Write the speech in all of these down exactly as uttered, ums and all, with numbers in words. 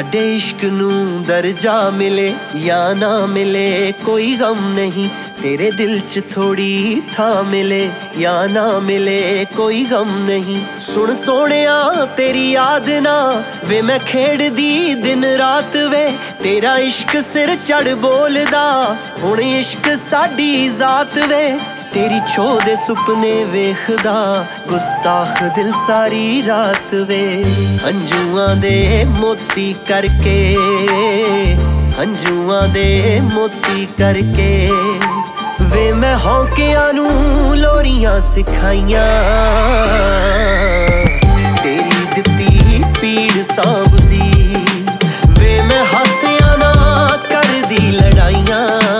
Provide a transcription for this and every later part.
साडे इश्क नू दर्जा मिले या ना मिले कोई गम नहीं, तेरे दिल च थोड़ी था मिले या ना मिले कोई गम नहीं। सुन सोनिया तेरी याद ना वे मैं खेड़दी दिन रात वे, तेरा इश्क सिर चढ़ बोलदा हुण इश्क साडी जात वे। तेरी छो दे सुपने वेखदा गुस्ताख दिल सारी रात वे। हंजुआं दे मोती करके हंजुआं दे मोती करके वे मैं हौकियां नू लोरियां सिखाइयां। तेरी दित्ती पीड़ सांभदी वे मैं हासियां ना करदी लड़ाइयां।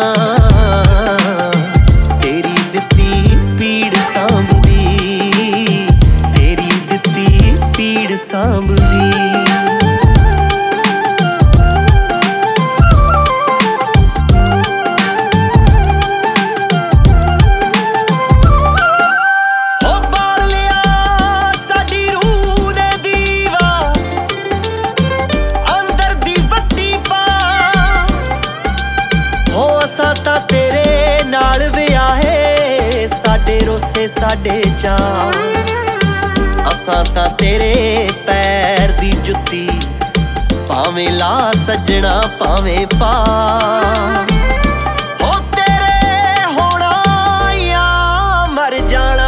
तेरे नाल विआहे साडे रोसे साडे चा, असां तां तेरे पैर दी जुत्ती भावें ला सजना भावें पा। हो तेरे होना या मर जाना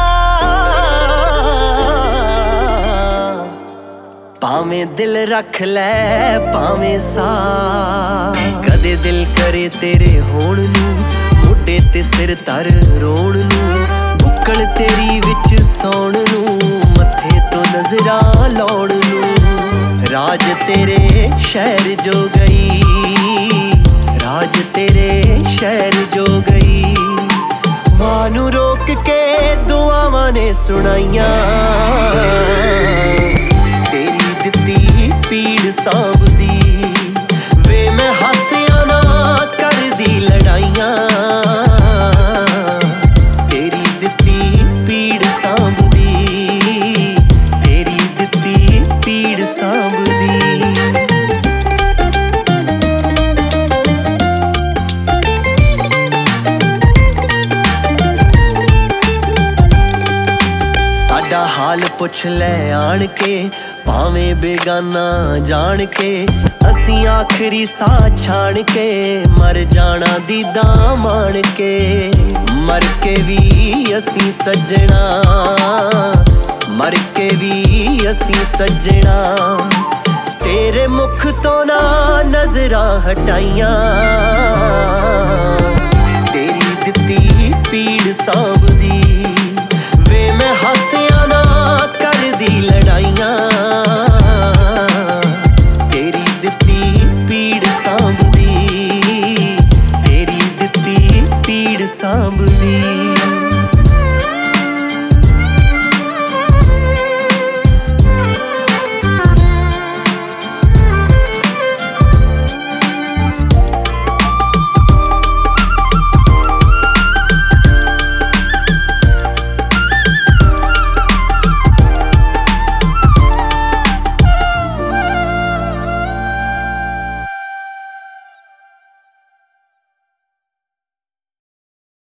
भावें दिल रख लै भावें सा। कदे दिल करे तेरे होण नू मोढे ते सिर तर रोण नू, बुक्कल तेरी विच सौण नू मत्थे तो नजरां लाउण नू। राज तेरे शहर जो गई राज तेरे शहर जो गई, वानू रोक के दुआवां ने सुनाइयां। तेरी दित्ती पीड़ सांभदी वे मैं हासियां ना करदी लड़ाइयां। तेरी दित्ती पीड़ सांभदी तेरी दित्ती पीड़ सांभदी। साडा हाल पुछ ले आण के भावें बेगाना जान के, असी आखरी सा छाण के मर जाना दीदा मान के। मर के भी असी सजना मर के भी असी सजना, तेरे मुख तो ना नजरां हटाइयां। तेरी दित्ती पीड़ सांभ